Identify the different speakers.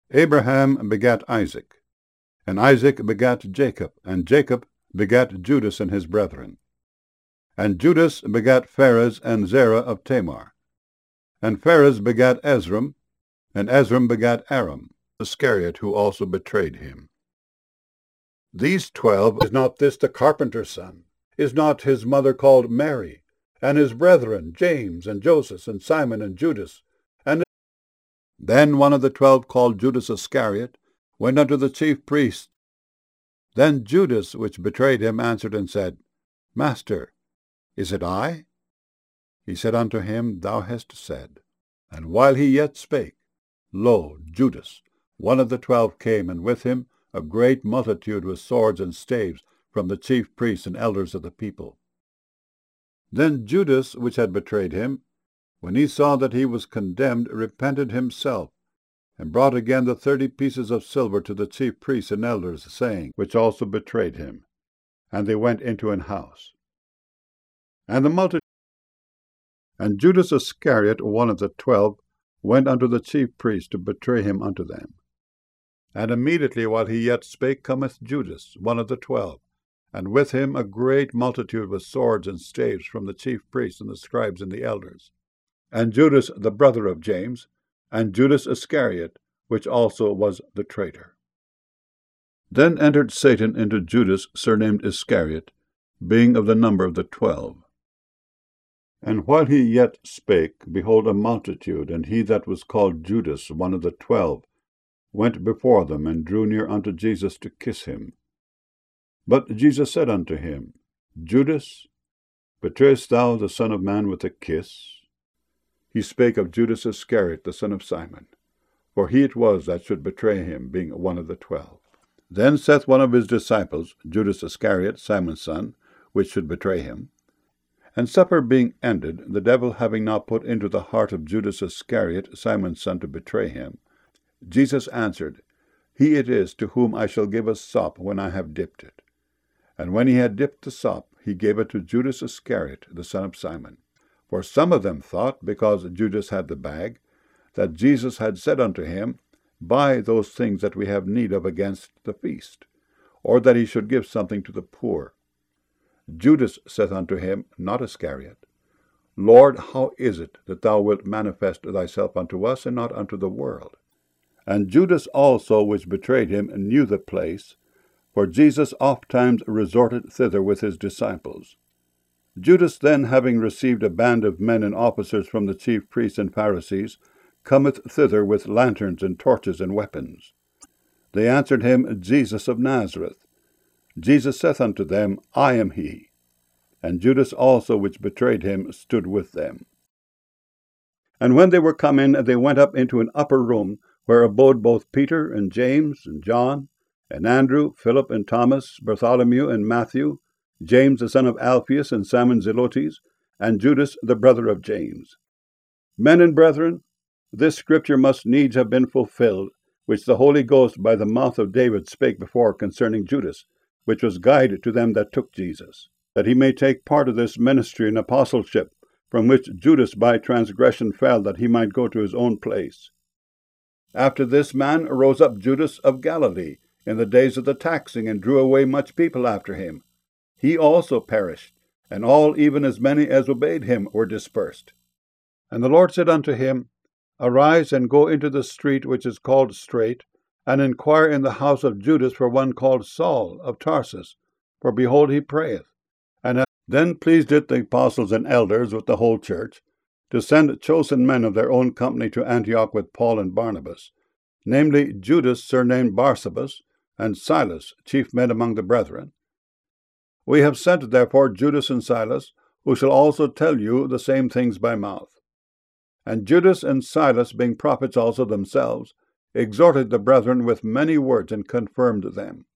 Speaker 1: Abraham begat Isaac, and Isaac begat Jacob, and Jacob begat Judas and his brethren. And Judas begat Phares and Zerah of Tamar. And Phares begat Ezram, and Ezram begat Aram, Iscariot, who also betrayed him. These 12, is not this the carpenter's son? Is not his mother called Mary? And his brethren, James, and Joseph, and Simon, and Judas? And then one of the 12, called Judas Iscariot, went unto the chief priests. Then Judas, which betrayed him, answered and said, Master, is it I? He said unto him, Thou hast said. And while he yet spake, lo, Judas, one of the 12, came, and with him a great multitude with swords and staves from the chief priests and elders of the people. Then Judas, which had betrayed him, when he saw that he was condemned, repented himself, and brought again the 30 pieces of silver to the chief priests and elders, saying, which also betrayed him. And they went into an house. And Judas Iscariot, one of the 12, went unto the chief priests to betray him unto them. And immediately while he yet spake, cometh Judas, one of the 12, and with him a great multitude with swords and staves from the chief priests and the scribes and the elders. And Judas the brother of James, and Judas Iscariot, which also was the traitor. Then entered Satan into Judas, surnamed Iscariot, being of the number of the 12. And while he yet spake, behold, a multitude, and he that was called Judas, one of the 12, went before them, and drew near unto Jesus to kiss him. But Jesus said unto him, Judas, betrayest thou the Son of Man with a kiss? He spake of Judas Iscariot, the son of Simon, for he it was that should betray him, being one of the 12. Then saith one of his disciples, Judas Iscariot, Simon's son, which should betray him. And supper being ended, the devil having now put into the heart of Judas Iscariot, Simon's son, to betray him, Jesus answered, He it is to whom I shall give a sop when I have dipped it. And when he had dipped the sop, he gave it to Judas Iscariot, the son of Simon. For some of them thought, because Judas had the bag, that Jesus had said unto him, Buy those things that we have need of against the feast, or that he should give something to the poor. Judas saith unto him, not Iscariot, Lord, how is it that thou wilt manifest thyself unto us, and not unto the world? And Judas also, which betrayed him, knew the place, for Jesus ofttimes resorted thither with his disciples. Judas then, having received a band of men and officers from the chief priests and Pharisees, cometh thither with lanterns and torches and weapons. They answered him, Jesus of Nazareth. Jesus saith unto them, I am he. And Judas also, which betrayed him, stood with them. And when they were come in, they went up into an upper room, where abode both Peter and James and John, and Andrew, Philip and Thomas, Bartholomew and Matthew, James the son of Alphaeus and Simon Zelotes, and Judas the brother of James. Men and brethren, this scripture must needs have been fulfilled, which the Holy Ghost by the mouth of David spake before concerning Judas, which was guide to them that took Jesus, that he may take part of this ministry and apostleship, from which Judas by transgression fell, that he might go to his own place. After this man arose up Judas of Galilee in the days of the taxing, and drew away much people after him. He also perished, and all, even as many as obeyed him, were dispersed. And the Lord said unto him, Arise, and go into the street which is called Straight, and inquire in the house of Judas for one called Saul of Tarsus, for behold, he prayeth. And then pleased it the apostles and elders with the whole church to send chosen men of their own company to Antioch with Paul and Barnabas, namely Judas surnamed Barsabas, and Silas, chief men among the brethren. We have sent therefore Judas and Silas, who shall also tell you the same things by mouth. And Judas and Silas, being prophets also themselves, exhorted the brethren with many words, and confirmed them.